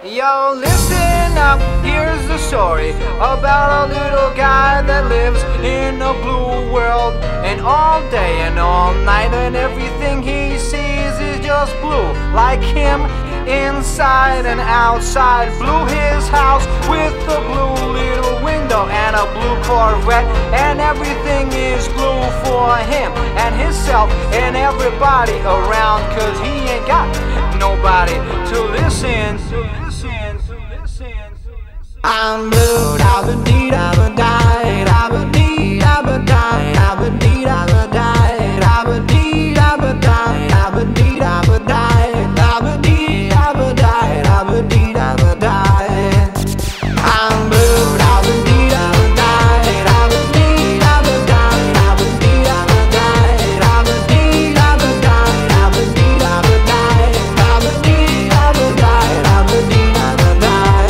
Yo, listen up, here's the story about a little guy that lives in a blue world. And all day and all night and everything he sees is just blue. Like him, inside and outside. Blue his house with a blue little window and a blue Corvette. And everything is blue for him and himself and everybody around. Cause he ain't got nobody to listen. I'm blue, da-ba-dee, da-ba-die, da-ba-dee, da-ba-die, da-ba-dee, da-ba-die, da-ba-dee, da-ba-die, da-ba-dee, da-ba-die, da-ba-dee, da-ba-die, da-ba-dee, da-ba-die. I'm blue, da-ba-dee, da-ba-die, da-ba-dee, da-ba-die, da-ba-dee, da-ba-die, da-ba-dee, da-ba-die, da-ba-dee, da-ba-die, da-ba-dee, da-ba-die, da-ba-dee, da-ba-die.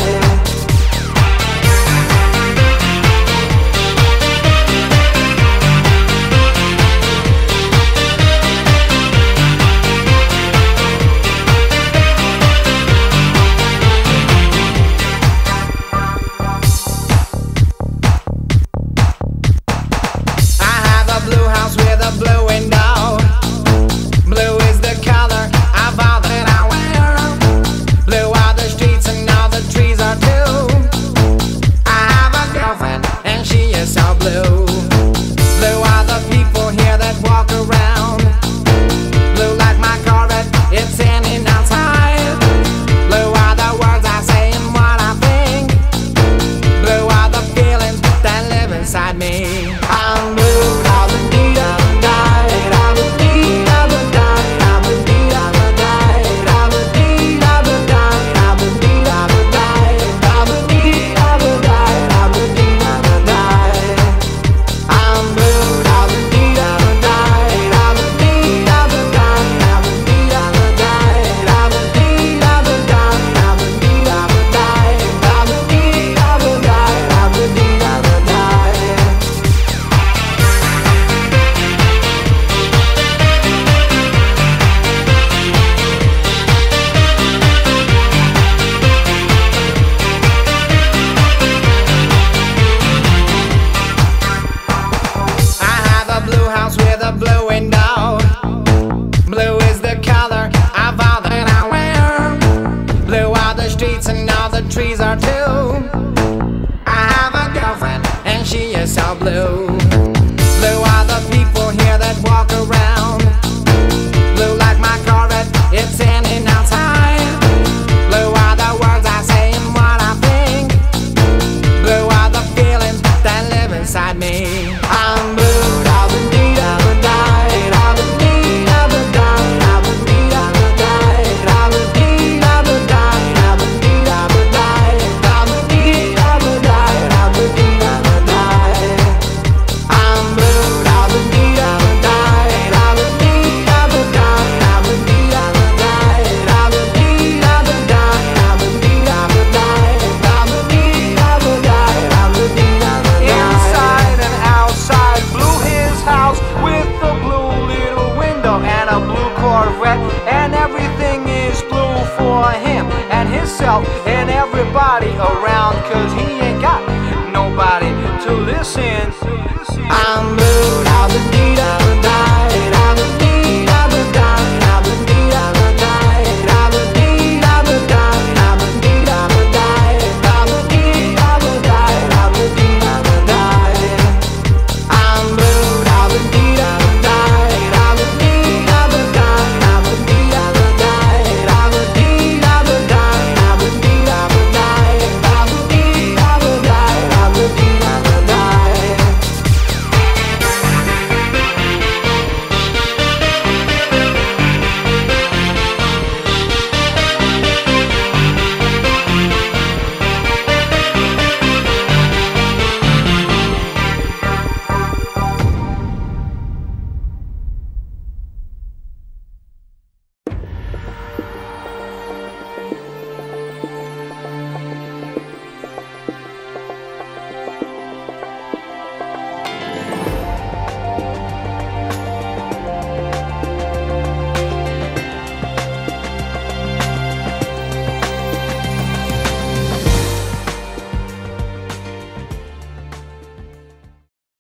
Blue house with a blue window. Blue is the color of all that I wear. Blue are the streets and all the trees are too. I have a girlfriend and she is so blue. Blue are the people here that walk around. Blue like my Corvette, it's in and outside. Blue are the words I say and what I think. Blue are the feelings that live inside me. I'm blue. With a blue window. Blue is the color of all that I wear. Blue are the streets and all the trees are too. I have a girlfriend and she is so blue. Blue are the people here that walk around. Blue like my Corvette, it's in and outside. Blue are the words I say and what I think. Blue are the feelings that live inside me. I'm blue. And everything is blue for him and himself and everybody around. Cause he ain't got nobody to listen. I'm blue.